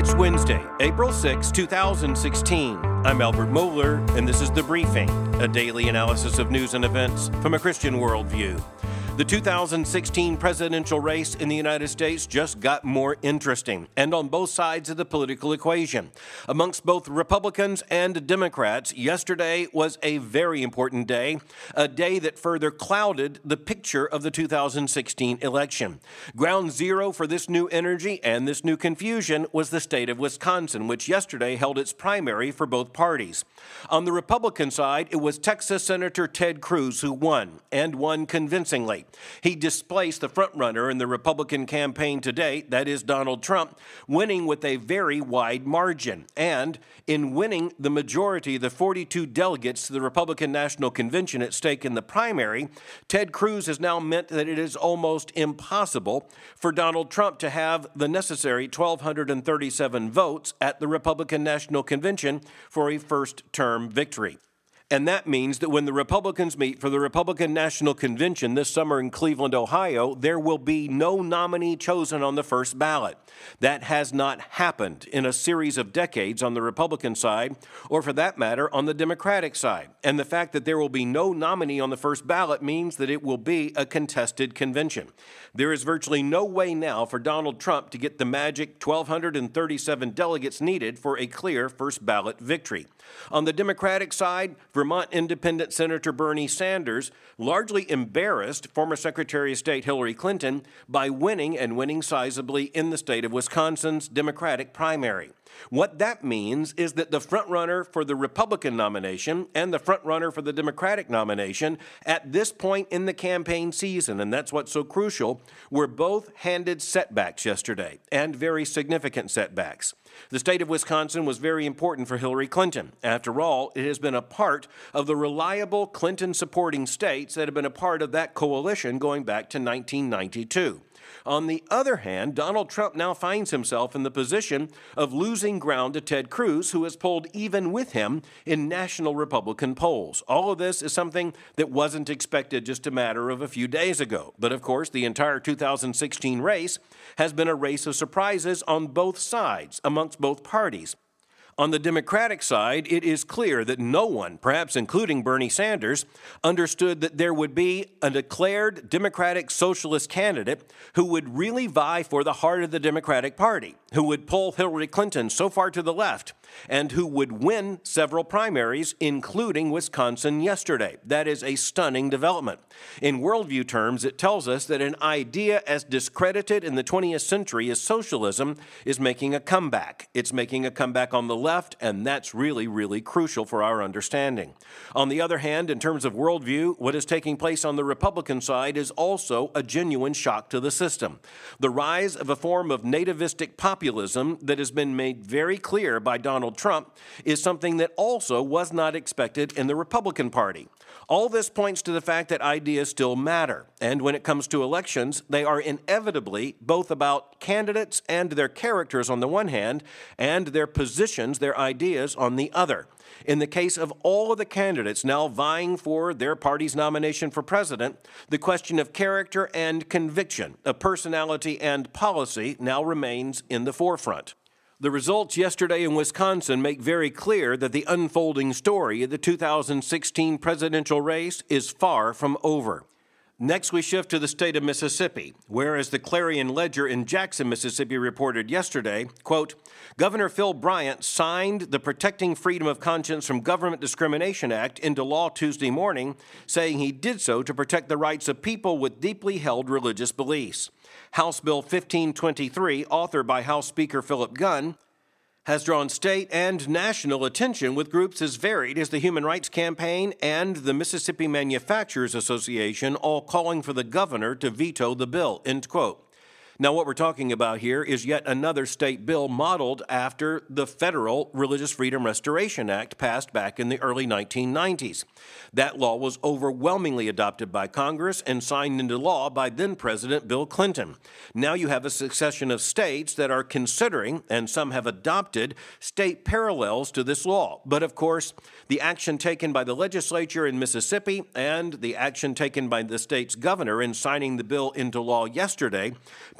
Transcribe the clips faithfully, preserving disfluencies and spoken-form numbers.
It's Wednesday, April sixth, two thousand sixteen. I'm Albert Mohler, and this is The Briefing, a daily analysis of news and events from a Christian worldview. The two thousand sixteen presidential race in the United States just got more interesting, and on both sides of the political equation. Amongst both Republicans and Democrats, yesterday was a very important day, a day that further clouded the picture of the two thousand sixteen election. Ground zero for this new energy and this new confusion was the state of Wisconsin, which yesterday held its primary for both parties. On the Republican side, it was Texas Senator Ted Cruz who won, and won convincingly. He displaced the frontrunner in the Republican campaign to date, that is Donald Trump, winning with a very wide margin. And in winning the majority of the forty-two delegates to the Republican National Convention at stake in the primary, Ted Cruz has now meant that it is almost impossible for Donald Trump to have the necessary one thousand two hundred thirty-seven votes at the Republican National Convention for a first-term victory. And that means that when the Republicans meet for the Republican National Convention this summer in Cleveland, Ohio, there will be no nominee chosen on the first ballot. That has not happened in a series of decades on the Republican side, or for that matter, on the Democratic side. And the fact that there will be no nominee on the first ballot means that it will be a contested convention. There is virtually no way now for Donald Trump to get the magic one thousand two hundred thirty-seven delegates needed for a clear first ballot victory. On the Democratic side, Vermont Independent Senator Bernie Sanders largely embarrassed former Secretary of State Hillary Clinton by winning and winning sizably in the state of Wisconsin's Democratic primary. What that means is that the frontrunner for the Republican nomination and the frontrunner for the Democratic nomination at this point in the campaign season, and that's what's so crucial, were both handed setbacks yesterday, and very significant setbacks. The state of Wisconsin was very important for Hillary Clinton. After all, it has been a part of the reliable Clinton-supporting states that have been a part of that coalition going back to nineteen ninety-two. On the other hand, Donald Trump now finds himself in the position of losing ground to Ted Cruz, who has pulled even with him in national Republican polls. All of this is something that wasn't expected just a matter of a few days ago. But of course, the entire two thousand sixteen race has been a race of surprises on both sides, amongst both parties. On the Democratic side, it is clear that no one, perhaps including Bernie Sanders, understood that there would be a declared Democratic socialist candidate who would really vie for the heart of the Democratic Party, who would pull Hillary Clinton so far to the left, and who would win several primaries, including Wisconsin yesterday. That is a stunning development. In worldview terms, it tells us that an idea as discredited in the twentieth century as socialism is making a comeback. It's making a comeback on the left, and that's really, really crucial for our understanding. On the other hand, in terms of worldview, what is taking place on the Republican side is also a genuine shock to the system. The rise of a form of nativistic populism that has been made very clear by Donald Trump is something that also was not expected in the Republican Party. All this points to the fact that ideas still matter, and when it comes to elections, they are inevitably both about candidates and their characters on the one hand, and their positions, their ideas on the other. In the case of all of the candidates now vying for their party's nomination for president, the question of character and conviction, of personality and policy now remains in the forefront. The results yesterday in Wisconsin make very clear that the unfolding story of the two thousand sixteen presidential race is far from over. Next, we shift to the state of Mississippi, where, as the Clarion Ledger in Jackson, Mississippi reported yesterday, quote, Governor Phil Bryant signed the Protecting Freedom of Conscience from Government Discrimination Act into law Tuesday morning, saying he did so to protect the rights of people with deeply held religious beliefs. House Bill fifteen twenty-three, authored by House Speaker Philip Gunn, has drawn state and national attention with groups as varied as the Human Rights Campaign and the Mississippi Manufacturers Association, all calling for the governor to veto the bill, end quote. Now, what we're talking about here is yet another state bill modeled after the federal Religious Freedom Restoration Act passed back in the early nineteen nineties. That law was overwhelmingly adopted by Congress and signed into law by then-President Bill Clinton. Now you have a succession of states that are considering, and some have adopted, state parallels to this law. But of course, the action taken by the legislature in Mississippi and the action taken by the state's governor in signing the bill into law yesterday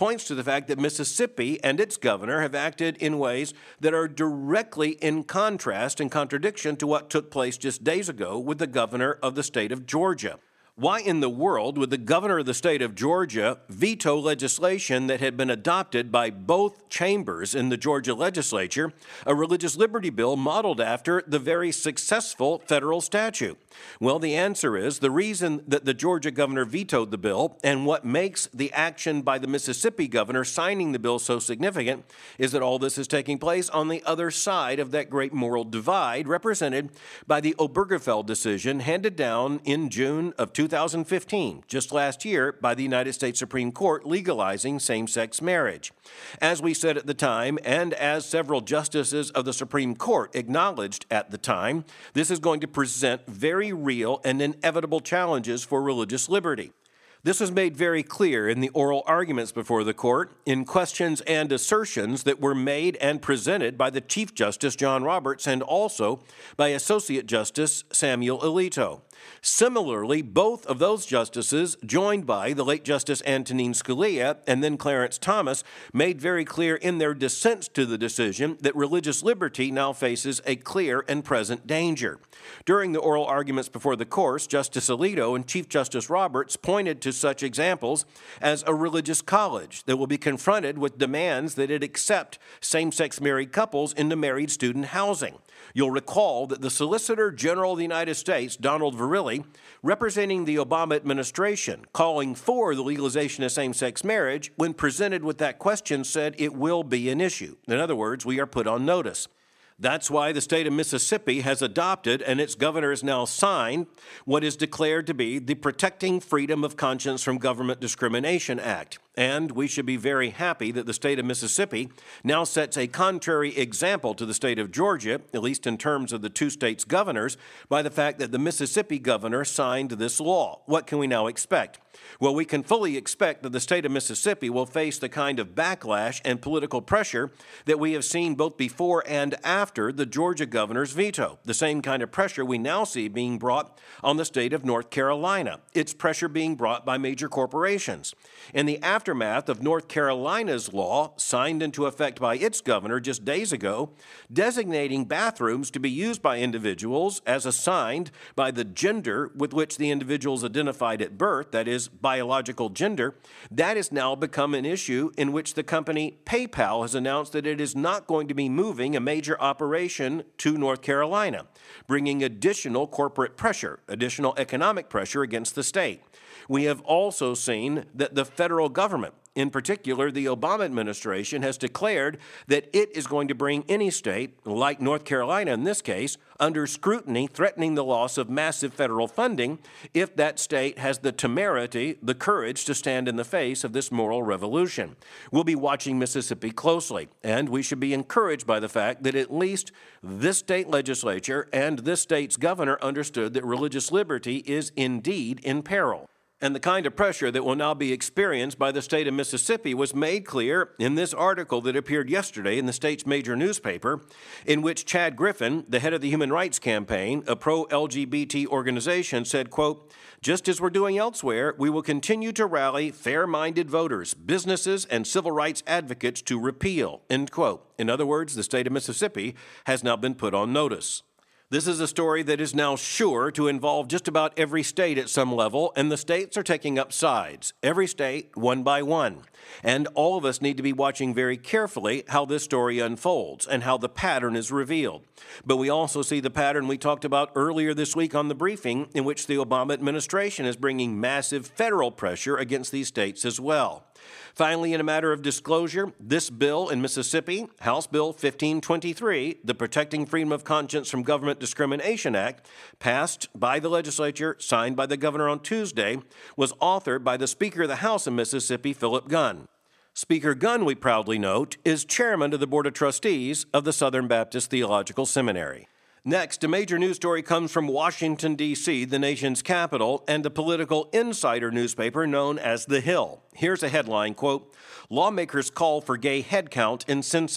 points to the fact that Mississippi and its governor have acted in ways that are directly in contrast and contradiction to what took place just days ago with the governor of the state of Georgia. Why in the world would the governor of the state of Georgia veto legislation that had been adopted by both chambers in the Georgia legislature, a religious liberty bill modeled after the very successful federal statute? Well, the answer is the reason that the Georgia governor vetoed the bill and what makes the action by the Mississippi governor signing the bill so significant is that all this is taking place on the other side of that great moral divide represented by the Obergefell decision handed down in June of two thousand fifteen, just last year, by the United States Supreme Court legalizing same-sex marriage. As we said at the time, and as several justices of the Supreme Court acknowledged at the time, this is going to present very real and inevitable challenges for religious liberty. This was made very clear in the oral arguments before the court, in questions and assertions that were made and presented by the Chief Justice John Roberts and also by Associate Justice Samuel Alito. Similarly, both of those justices, joined by the late Justice Antonin Scalia and then Clarence Thomas, made very clear in their dissents to the decision that religious liberty now faces a clear and present danger. During the oral arguments before the court, Justice Alito and Chief Justice Roberts pointed to such examples as a religious college that will be confronted with demands that it accept same-sex married couples into married student housing. You'll recall that the Solicitor General of the United States, Donald Verrilli, representing the Obama administration, calling for the legalization of same-sex marriage, when presented with that question, said it will be an issue. In other words, we are put on notice. That's why the state of Mississippi has adopted, and its governor has now signed, what is declared to be the Protecting Freedom of Conscience from Government Discrimination Act. And we should be very happy that the state of Mississippi now sets a contrary example to the state of Georgia, at least in terms of the two states' governors, by the fact that the Mississippi governor signed this law. What can we now expect? Well, we can fully expect that the state of Mississippi will face the kind of backlash and political pressure that we have seen both before and after the Georgia governor's veto, the same kind of pressure we now see being brought on the state of North Carolina. It's pressure being brought by major corporations. In the aftermath of North Carolina's law, signed into effect by its governor just days ago, designating bathrooms to be used by individuals as assigned by the gender with which the individuals identified at birth, that is, biological gender, that has now become an issue in which the company PayPal has announced that it is not going to be moving a major operation to North Carolina, bringing additional corporate pressure, additional economic pressure against the state. We have also seen that the federal government, in particular the Obama administration, has declared that it is going to bring any state, like North Carolina in this case, under scrutiny, threatening the loss of massive federal funding if that state has the temerity, the courage to stand in the face of this moral revolution. We'll be watching Mississippi closely, and we should be encouraged by the fact that at least this state legislature and this state's governor understood that religious liberty is indeed in peril. And the kind of pressure that will now be experienced by the state of Mississippi was made clear in this article that appeared yesterday in the state's major newspaper, in which Chad Griffin, the head of the Human Rights Campaign, a pro-L G B T organization, said, quote, "Just as we're doing elsewhere, we will continue to rally fair-minded voters, businesses, and civil rights advocates to repeal," end quote. In other words, the state of Mississippi has now been put on notice. This is a story that is now sure to involve just about every state at some level, and the states are taking up sides, every state one by one. And all of us need to be watching very carefully how this story unfolds and how the pattern is revealed. But we also see the pattern we talked about earlier this week on the briefing, in which the Obama administration is bringing massive federal pressure against these states as well. Finally, in a matter of disclosure, this bill in Mississippi, House Bill fifteen twenty-three, the Protecting Freedom of Conscience from Government Discrimination Act, passed by the legislature, signed by the governor on Tuesday, was authored by the Speaker of the House of Mississippi, Philip Gunn. Speaker Gunn, we proudly note, is chairman of the Board of Trustees of the Southern Baptist Theological Seminary. Next, a major news story comes from Washington, D C, the nation's capital, and a political insider newspaper known as The Hill. Here's a headline, quote, "Lawmakers call for gay head count in census."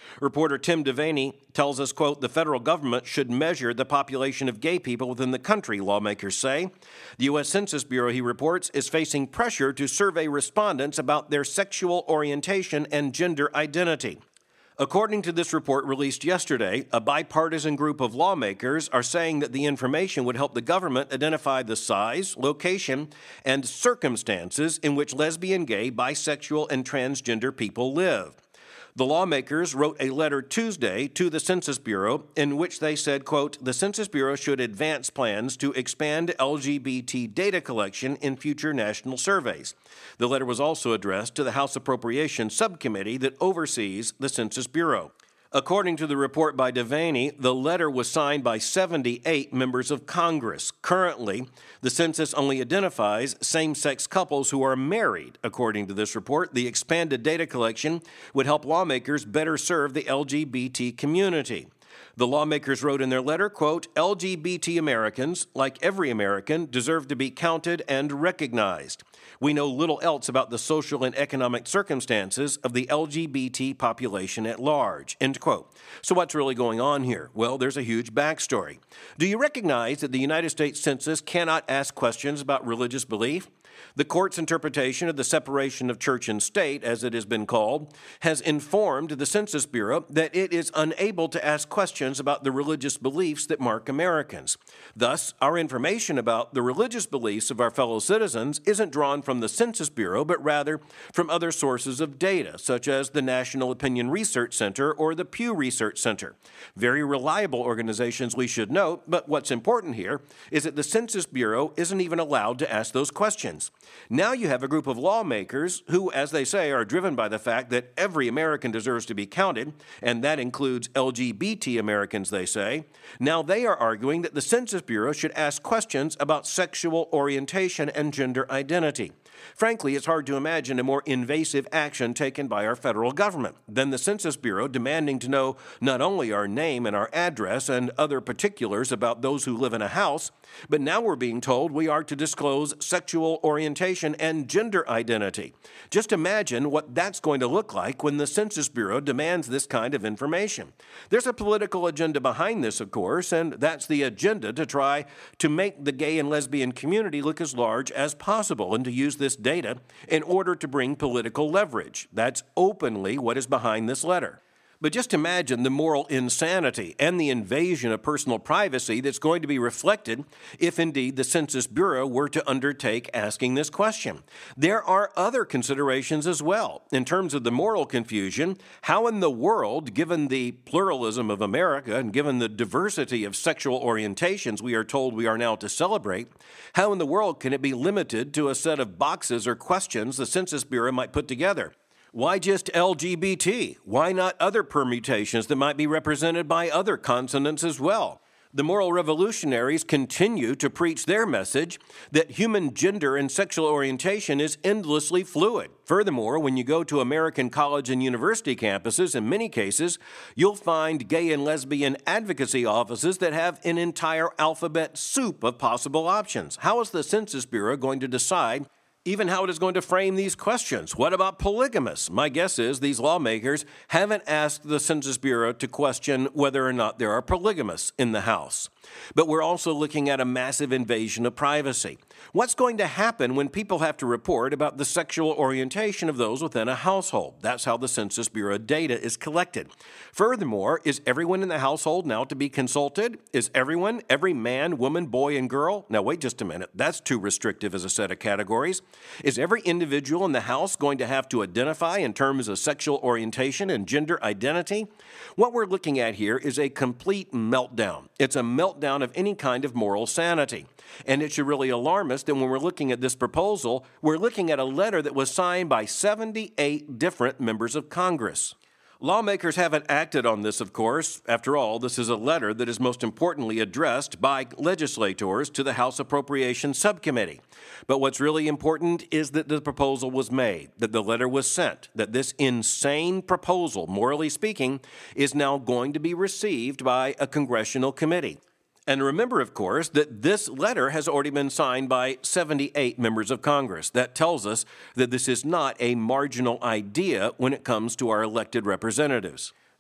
Reporter Tim Devaney tells us, quote, the federal government should measure the population of gay people within the country, lawmakers say. The U S Census Bureau, he reports, is facing pressure to survey respondents about their sexual orientation and gender identity. According to this report released yesterday, a bipartisan group of lawmakers are saying that the information would help the government identify the size, location, and circumstances in which lesbian, gay, bisexual, and transgender people live. The lawmakers wrote a letter Tuesday to the Census Bureau in which they said, quote, the Census Bureau should advance plans to expand L G B T data collection in future national surveys. The letter was also addressed to the House Appropriations Subcommittee that oversees the Census Bureau. According to the report by Devaney, the letter was signed by seventy-eight members of Congress. Currently, the census only identifies same-sex couples who are married. According to this report, the expanded data collection would help lawmakers better serve the L G B T community. The lawmakers wrote in their letter, quote, L G B T Americans, like every American, deserve to be counted and recognized. We know little else about the social and economic circumstances of the L G B T population at large, end quote. So what's really going on here? Well, there's a huge backstory. Do you recognize that the United States Census cannot ask questions about religious belief? The court's interpretation of the separation of church and state, as it has been called, has informed the Census Bureau that it is unable to ask questions about the religious beliefs that mark Americans. Thus, our information about the religious beliefs of our fellow citizens isn't drawn from the Census Bureau, but rather from other sources of data, such as the National Opinion Research Center or the Pew Research Center. Very reliable organizations, we should note, but what's important here is that the Census Bureau isn't even allowed to ask those questions. Now you have a group of lawmakers who, as they say, are driven by the fact that every American deserves to be counted, and that includes L G B T Americans, they say. Now they are arguing that the Census Bureau should ask questions about sexual orientation and gender identity. Frankly, it's hard to imagine a more invasive action taken by our federal government than the Census Bureau demanding to know not only our name and our address and other particulars about those who live in a house, but now we're being told we are to disclose sexual orientation and gender identity. Just imagine what that's going to look like when the Census Bureau demands this kind of information. There's a political agenda behind this, of course, and that's the agenda to try to make the gay and lesbian community look as large as possible and to use this data in order to bring political leverage. That's openly what is behind this letter. But just imagine the moral insanity and the invasion of personal privacy that's going to be reflected if indeed the Census Bureau were to undertake asking this question. There are other considerations as well. In terms of the moral confusion, how in the world, given the pluralism of America and given the diversity of sexual orientations we are told we are now to celebrate, how in the world can it be limited to a set of boxes or questions the Census Bureau might put together? Why just L G B T? Why not other permutations that might be represented by other consonants as well? The moral revolutionaries continue to preach their message that human gender and sexual orientation is endlessly fluid. Furthermore, when you go to American college and university campuses, in many cases, you'll find gay and lesbian advocacy offices that have an entire alphabet soup of possible options. How is the Census Bureau going to decide even how it is going to frame these questions? What about polygamists? My guess is these lawmakers haven't asked the Census Bureau to question whether or not there are polygamists in the House. But we're also looking at a massive invasion of privacy. What's going to happen when people have to report about the sexual orientation of those within a household? That's how the Census Bureau data is collected. Furthermore, is everyone in the household now to be consulted? Is everyone, every man, woman, boy, and girl? Now, wait just a minute. That's too restrictive as a set of categories. Is every individual in the house going to have to identify in terms of sexual orientation and gender identity? What we're looking at here is a complete meltdown. It's a meltdown of any kind of moral sanity. And it should really alarm us that when we're looking at this proposal, we're looking at a letter that was signed by seventy-eight different members of Congress. Lawmakers haven't acted on this, of course. After all, this is a letter that is most importantly addressed by legislators to the House Appropriations Subcommittee. But what's really important is that the proposal was made, that the letter was sent, that this insane proposal, morally speaking, is now going to be received by a congressional committee. And remember, of course, that this letter has already been signed by seventy-eight members of Congress. That tells us that this is not a marginal idea when it comes to our elected representatives.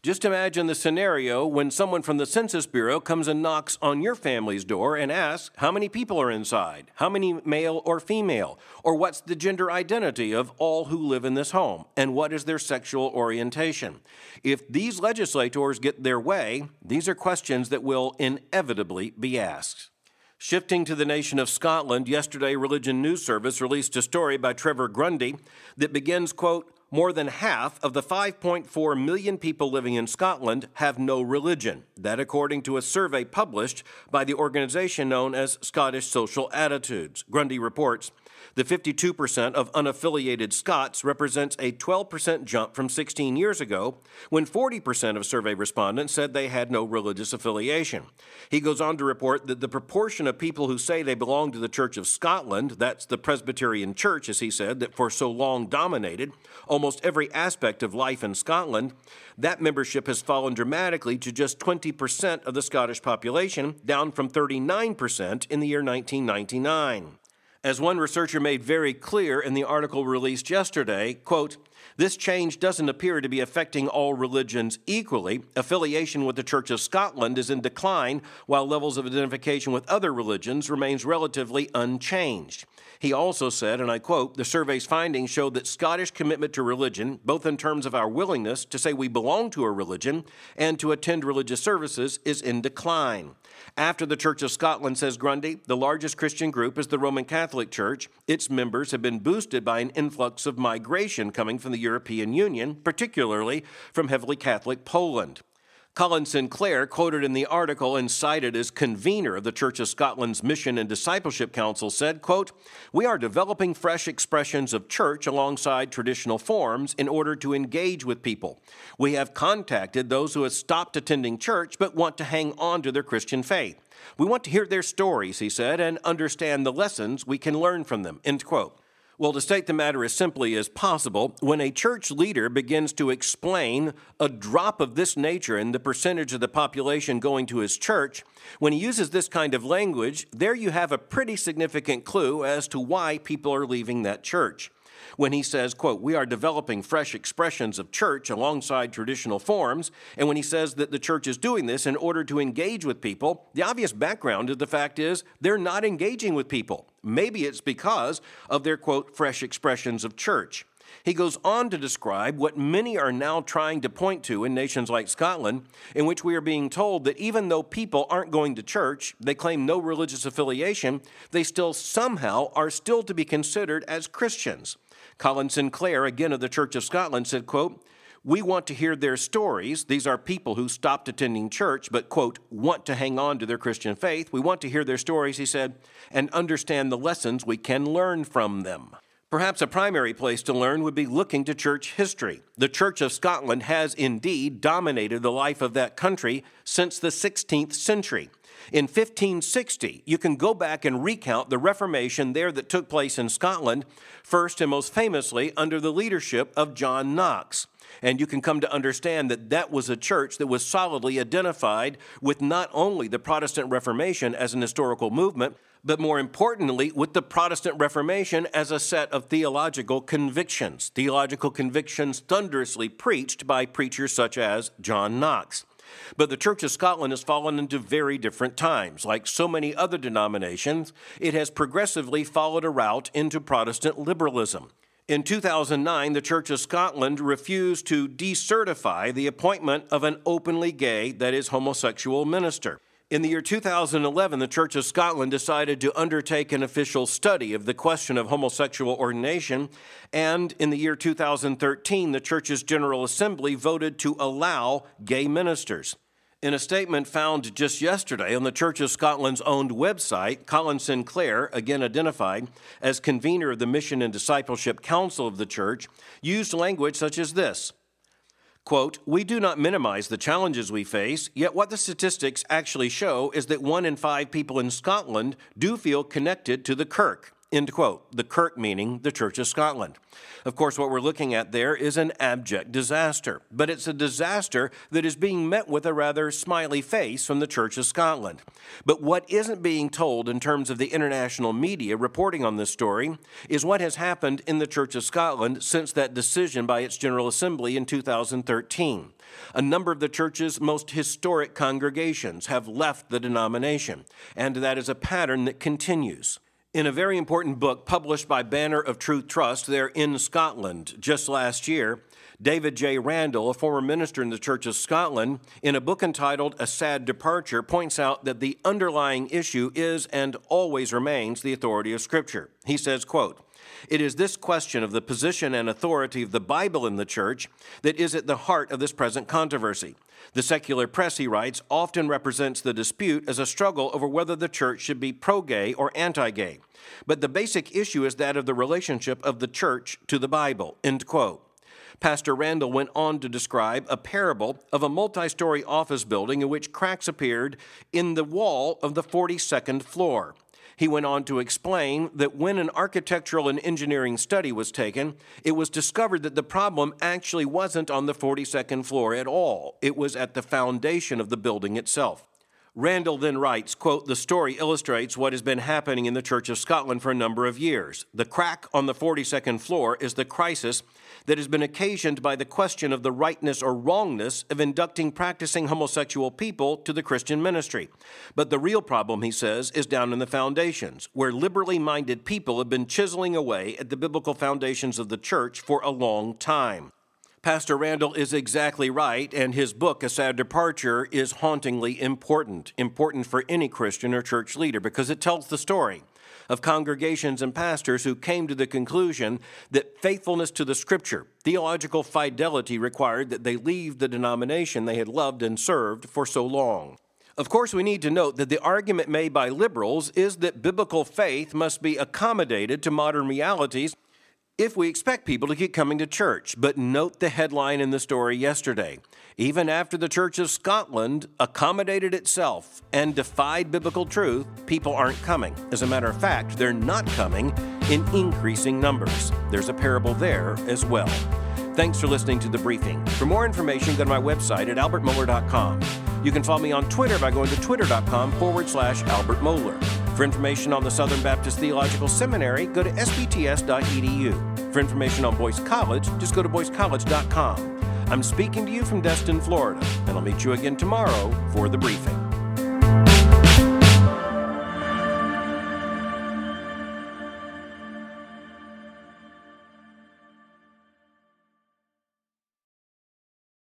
Just imagine the scenario when someone from the Census Bureau comes and knocks on your family's door and asks how many people are inside, how many male or female, or what's the gender identity of all who live in this home, and what is their sexual orientation. If these legislators get their way, these are questions that will inevitably be asked. Shifting to the nation of Scotland, yesterday Religion News Service released a story by Trevor Grundy that begins, quote, more than half of the five point four million people living in Scotland have no religion. That according to a survey published by the organization known as Scottish Social Attitudes. Grundy reports, the fifty-two percent of unaffiliated Scots represents a twelve percent jump from sixteen years ago, when forty percent of survey respondents said they had no religious affiliation. He goes on to report that the proportion of people who say they belong to the Church of Scotland, that's the Presbyterian Church, as he said, that for so long dominated almost every aspect of life in Scotland, that membership has fallen dramatically to just twenty percent of the Scottish population, down from thirty-nine percent in the year nineteen ninety-nine. As one researcher made very clear in the article released yesterday, quote, this change doesn't appear to be affecting all religions equally. Affiliation with the Church of Scotland is in decline, while levels of identification with other religions remains relatively unchanged. He also said, and I quote, the survey's findings show that Scottish commitment to religion, both in terms of our willingness to say we belong to a religion and to attend religious services, is in decline. After the Church of Scotland, says Grundy, the largest Christian group is the Roman Catholic Church. Its members have been boosted by an influx of migration coming from the European Union, particularly from heavily Catholic Poland. Colin Sinclair, quoted in the article and cited as convener of the Church of Scotland's Mission and Discipleship Council, said, quote, we are developing fresh expressions of church alongside traditional forms in order to engage with people. We have contacted those who have stopped attending church but want to hang on to their Christian faith. We want to hear their stories, he said, and understand the lessons we can learn from them, end quote. Well, to state the matter as simply as possible, when a church leader begins to explain a drop of this nature in the percentage of the population going to his church, when he uses this kind of language, there you have a pretty significant clue as to why people are leaving that church. When he says, quote, we are developing fresh expressions of church alongside traditional forms, and when he says that the church is doing this in order to engage with people, the obvious background of the fact is they're not engaging with people. Maybe it's because of their, quote, fresh expressions of church. He goes on to describe what many are now trying to point to in nations like Scotland, in which we are being told that even though people aren't going to church, they claim no religious affiliation, they still somehow are still to be considered as Christians. Colin Sinclair, again of the Church of Scotland, said, quote, we want to hear their stories. These are people who stopped attending church but, quote, want to hang on to their Christian faith. We want to hear their stories, he said, and understand the lessons we can learn from them. Perhaps a primary place to learn would be looking to church history. The Church of Scotland has indeed dominated the life of that country since the sixteenth century. In fifteen sixty, you can go back and recount the Reformation there that took place in Scotland, first and most famously under the leadership of John Knox. And you can come to understand that that was a church that was solidly identified with not only the Protestant Reformation as an historical movement, but more importantly, with the Protestant Reformation as a set of theological convictions, theological convictions thunderously preached by preachers such as John Knox. But the Church of Scotland has fallen into very different times. Like so many other denominations, it has progressively followed a route into Protestant liberalism. In two thousand nine, the Church of Scotland refused to decertify the appointment of an openly gay, that is, homosexual minister. In the year two thousand eleven, the Church of Scotland decided to undertake an official study of the question of homosexual ordination, and in the year two thousand thirteen, the Church's General Assembly voted to allow gay ministers. In a statement found just yesterday on the Church of Scotland's own website, Colin Sinclair, again identified as convener of the Mission and Discipleship Council of the Church, used language such as this. Quote, we do not minimize the challenges we face, yet what the statistics actually show is that one in five people in Scotland do feel connected to the Kirk. end quote. The Kirk meaning the Church of Scotland. Of course, what we're looking at there is an abject disaster, but it's a disaster that is being met with a rather smiley face from the Church of Scotland. But what isn't being told in terms of the international media reporting on this story is what has happened in the Church of Scotland since that decision by its General Assembly in two thousand thirteen. A number of the church's most historic congregations have left the denomination, and that is a pattern that continues. In a very important book published by Banner of Truth Trust there in Scotland just last year, David J. Randall, a former minister in the Church of Scotland, in a book entitled A Sad Departure, points out that the underlying issue is and always remains the authority of Scripture. He says, quote, "It is this question of the position and authority of the Bible in the church that is at the heart of this present controversy. The secular press," he writes, "often represents the dispute as a struggle over whether the church should be pro-gay or anti-gay. But the basic issue is that of the relationship of the church to the Bible," end quote. Pastor Randall went on to describe a parable of a multi-story office building in which cracks appeared in the wall of the forty-second floor. He went on to explain that when an architectural and engineering study was taken, it was discovered that the problem actually wasn't on the forty-second floor at all. It was at the foundation of the building itself. Randall then writes, quote, "The story illustrates what has been happening in the Church of Scotland for a number of years. The crack on the forty-second floor is the crisis that has been occasioned by the question of the rightness or wrongness of inducting practicing homosexual people to the Christian ministry. But the real problem," he says, "is down in the foundations, where liberally minded people have been chiseling away at the biblical foundations of the church for a long time." Pastor Randall is exactly right, and his book, A Sad Departure, is hauntingly important, important for any Christian or church leader, because it tells the story of congregations and pastors who came to the conclusion that faithfulness to the Scripture, theological fidelity required that they leave the denomination they had loved and served for so long. Of course, we need to note that the argument made by liberals is that biblical faith must be accommodated to modern realities if we expect people to keep coming to church. But note the headline in the story yesterday. Even after the Church of Scotland accommodated itself and defied biblical truth, people aren't coming. As a matter of fact, they're not coming in increasing numbers. There's a parable there as well. Thanks for listening to The Briefing. For more information, go to my website at albert mohler dot com. You can follow me on Twitter by going to twitter.com forward slash Albert Mohler. For information on the Southern Baptist Theological Seminary, go to s b t s dot e d u. For information on Boyce College, just go to boyce college dot com. I'm speaking to you from Destin, Florida, and I'll meet you again tomorrow for The Briefing.